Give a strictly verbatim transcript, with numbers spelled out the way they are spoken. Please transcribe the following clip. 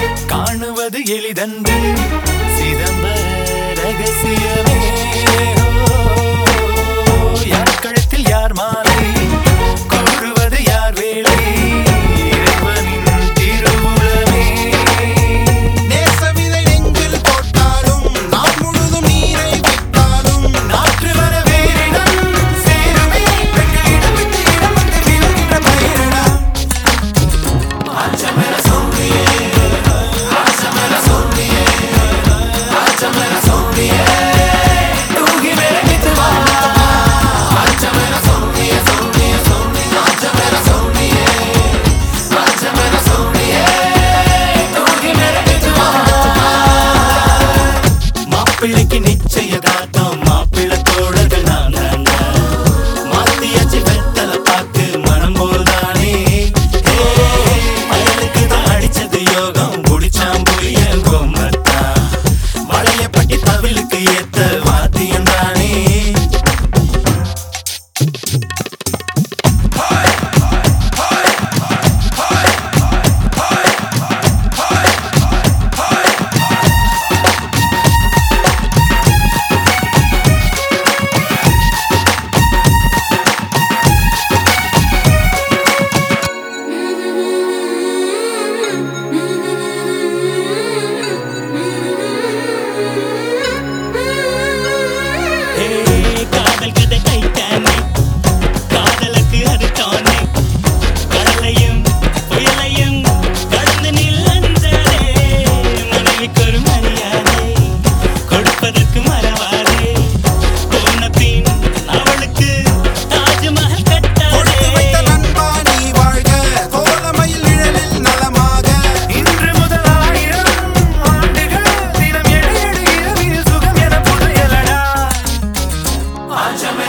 காணுவது எளிதன்று சிதம்பர ரகசியமே. யார் கழுத்தில் யார் மாலை, கூறுவது யார் வேலை, இறைவனின் திருவுளமே. நேசவிதை நெஞ்சில் போட்டாலும் நாள் முழுதும் நீரை விட்டாலும் நாற்று வர வேறிடம் சேருமே. பெண்கள் இடம் விட்டு இடம் வந்து விழுகின்ற பயிரிடா. ஆச்சமர சோழியே, ஆச்சமர சோழியே, ஆச்சமர சோழியே, தூகி விளங்கிட்டு வா. ஆச்சமர சோழியே, சோழியே, சோழி, ஆச்சமர சோழியே, ஆச்சமர சோழியே, தூகி விளங்கிட்டு வா. மாப்பிள்ளைக்கு நிச்சயதார்த்தம், மாப்பிள்ளை தோழர்கள் நான் தாங்க. மாத்தியாச்சு வெத்தலை பாக்கு மனம் போல்தானே. பயலுக்கு தான் அடிச்சது யோகம், குடிச்சாம் புளிய கோமத்தா. வளையப்பட்டி தவிலுக்கு ஏத்த வாத்தியம் தானே. காதல் கதை டைட்டானே, காதலுக்கு அது தானே. கடலையும் புயலையும் கடந்து நின்றதே. மனைவிக்கு ஒரு மரியாதை கொடுப்பதற்கு மறவாதே. போன பின் அவளுக்கு தாஜ்மஹல் கொடுத்து வைத்த கட்டாதே. நண்பா நீ வாழ்க, தோழமையில் நிழலில் நலமாக. இன்று முதல் ஆயிரம் ஆண்டுகள் தினம் ஏழு ஏழு இரவில் சுகம் என புதையலடா. ஆச்சமே